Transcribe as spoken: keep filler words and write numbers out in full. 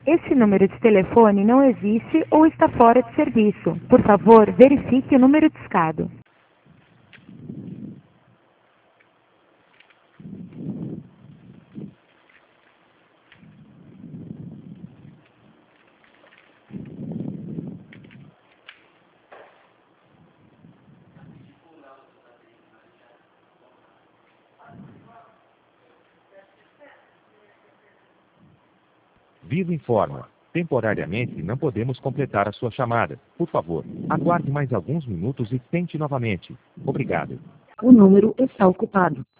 Esse número de telefone não existe ou está fora de serviço. Por favor, verifique o número discado. Vivo informa. Temporariamente não podemos completar a sua chamada. Por favor, aguarde mais alguns minutos e tente novamente. Obrigado. O número está ocupado.